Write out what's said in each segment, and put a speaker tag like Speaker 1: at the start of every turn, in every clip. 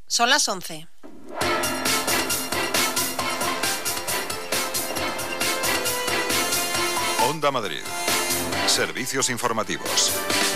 Speaker 1: Son las 11.
Speaker 2: Onda Madrid. Servicios informativos.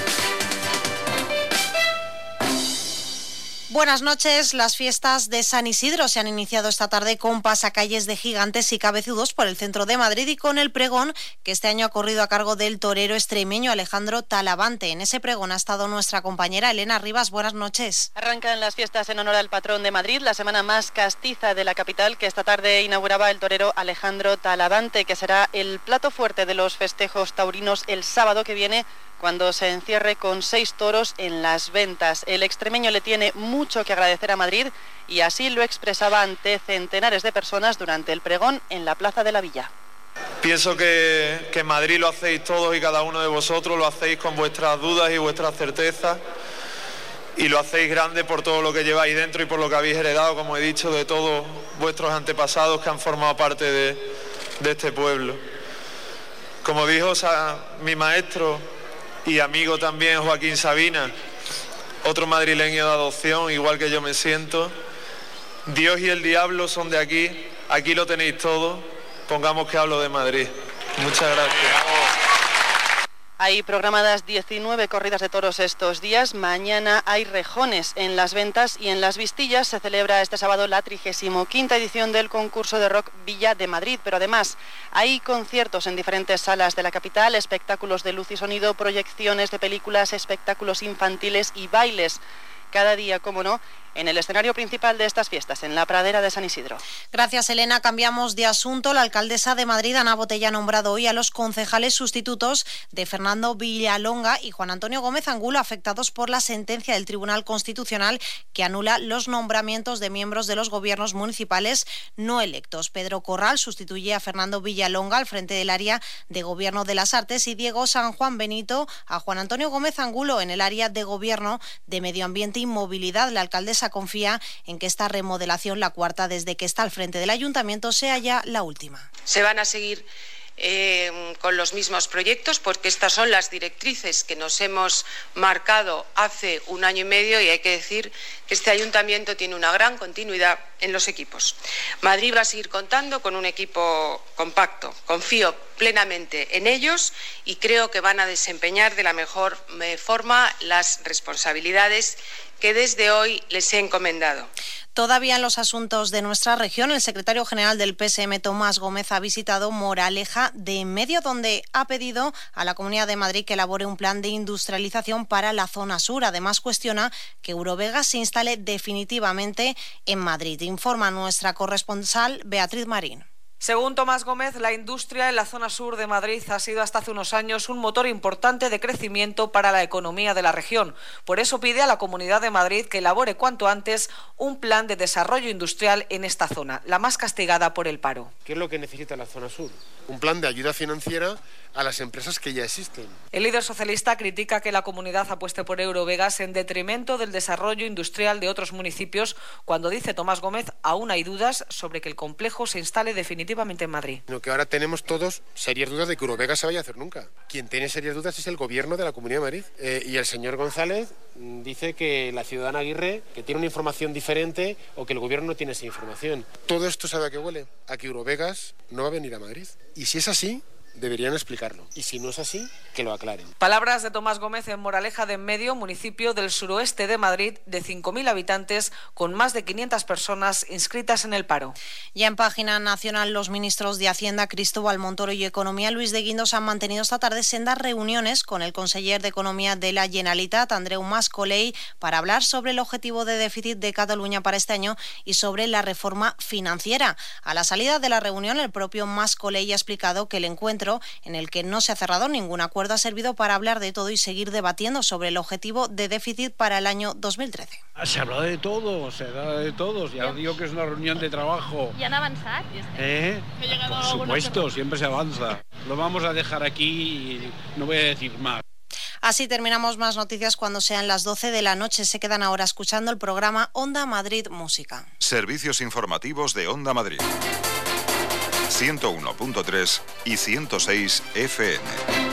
Speaker 1: Buenas noches. Las fiestas de San Isidro se han iniciado esta tarde con pasacalles de gigantes y cabezudos por el centro de Madrid y con el pregón que este año ha corrido a cargo del torero extremeño Alejandro Talavante. En ese pregón ha estado nuestra compañera Elena Rivas. Buenas noches.
Speaker 3: Arrancan las fiestas en honor al patrón de Madrid, la semana más castiza de la capital, que esta tarde inauguraba el torero Alejandro Talavante, que será el plato fuerte de los festejos taurinos el sábado que viene, cuando se encierre con 6 toros en las ventas. El extremeño le tiene mucho que agradecer a Madrid y así lo expresaba ante centenares de personas durante el pregón en la Plaza de la Villa.
Speaker 4: Pienso que en Madrid lo hacéis todos y cada uno de vosotros, lo hacéis con vuestras dudas y vuestras certezas y lo hacéis grande por todo lo que lleváis dentro y por lo que habéis heredado, como he dicho, de todos vuestros antepasados que han formado parte de este pueblo. Como dijo mi maestro y amigo también, Joaquín Sabina, otro madrileño de adopción, igual que yo me siento. Dios y el diablo son de aquí, aquí lo tenéis todo, pongamos que hablo de Madrid. Muchas gracias.
Speaker 3: Hay programadas 19 corridas de toros estos días. Mañana hay rejones en las ventas y en las Vistillas se celebra este sábado la 35ª edición del concurso de rock Villa de Madrid. Pero además hay conciertos en diferentes salas de la capital, espectáculos de luz y sonido, proyecciones de películas, espectáculos infantiles y bailes. Cada día, como no, en el escenario principal de estas fiestas, en la pradera de San Isidro.
Speaker 1: Gracias, Elena. Cambiamos de asunto. La alcaldesa de Madrid, Ana Botella, ha nombrado hoy a los concejales sustitutos de Fernando Villalonga y Juan Antonio Gómez Angulo, afectados por la sentencia del Tribunal Constitucional que anula los nombramientos de miembros de los gobiernos municipales no electos. Pedro Corral sustituye a Fernando Villalonga al frente del área de Gobierno de las Artes y Diego San Juan Benito a Juan Antonio Gómez Angulo en el área de Gobierno de Medio Ambiente y Movilidad. La alcaldesa confía en que esta remodelación, la cuarta desde que está al frente del ayuntamiento, sea ya la última.
Speaker 5: Se van a seguir con los mismos proyectos porque estas son las directrices que nos hemos marcado hace 1 año y medio y hay que decir que este ayuntamiento tiene una gran continuidad en los equipos. Madrid va a seguir contando con un equipo compacto. Confío plenamente en ellos y creo que van a desempeñar de la mejor forma las responsabilidades que desde hoy les he encomendado.
Speaker 1: Todavía en los asuntos de nuestra región, el secretario general del PSM, Tomás Gómez, ha visitado Moraleja de Enmedio, donde ha pedido a la Comunidad de Madrid que elabore un plan de industrialización para la zona sur. Además, cuestiona que Eurovegas se instale definitivamente en Madrid. Informa nuestra corresponsal Beatriz Marín.
Speaker 6: Según Tomás Gómez, la industria en la zona sur de Madrid ha sido hasta hace unos años un motor importante de crecimiento para la economía de la región. Por eso pide a la Comunidad de Madrid que elabore cuanto antes un plan de desarrollo industrial en esta zona, la más castigada por el paro.
Speaker 7: ¿Qué es lo que necesita la zona sur? Un plan de ayuda financiera a las empresas que ya existen.
Speaker 6: El líder socialista critica que la comunidad apueste por Eurovegas en detrimento del desarrollo industrial de otros municipios, cuando, dice Tomás Gómez, aún hay dudas sobre que el complejo se instale definitivamente en Madrid.
Speaker 7: Lo que ahora tenemos todos serias dudas de que Eurovegas se vaya a hacer nunca. Quien tiene serias dudas es el gobierno de la Comunidad de Madrid. Y el señor González dice que la ciudadana Aguirre que tiene una información diferente o que el gobierno no tiene esa información. Todo esto sabe a qué huele, a que Eurovegas no va a venir a Madrid. Y si es así, deberían explicarlo. Y si no es así, que lo aclaren.
Speaker 6: Palabras de Tomás Gómez en Moraleja de Enmedio, municipio del suroeste de Madrid, de 5.000 habitantes, con más de 500 personas inscritas en el paro.
Speaker 1: Ya en página nacional, los ministros de Hacienda, Cristóbal Montoro, y Economía, Luis de Guindos, han mantenido esta tarde sendas reuniones con el conseller de Economía de la Generalitat, Andreu Mas Colell, para hablar sobre el objetivo de déficit de Cataluña para este año y sobre la reforma financiera. A la salida de la reunión, el propio Mas Colell ha explicado que el encuentro, en el que no se ha cerrado ningún acuerdo, ha servido para hablar de todo y seguir debatiendo sobre el objetivo de déficit para el año 2013.
Speaker 8: Se habla de todo, Ya os digo que es una reunión de trabajo.
Speaker 9: ¿Y han avanzado?
Speaker 8: Por supuesto, siempre se avanza. Lo vamos a dejar aquí y no voy a decir más.
Speaker 1: Así terminamos. Más noticias cuando sean las 12 de la noche. Se quedan ahora escuchando el programa Onda Madrid Música.
Speaker 2: Servicios informativos de Onda Madrid. 101.3 y 106 FM.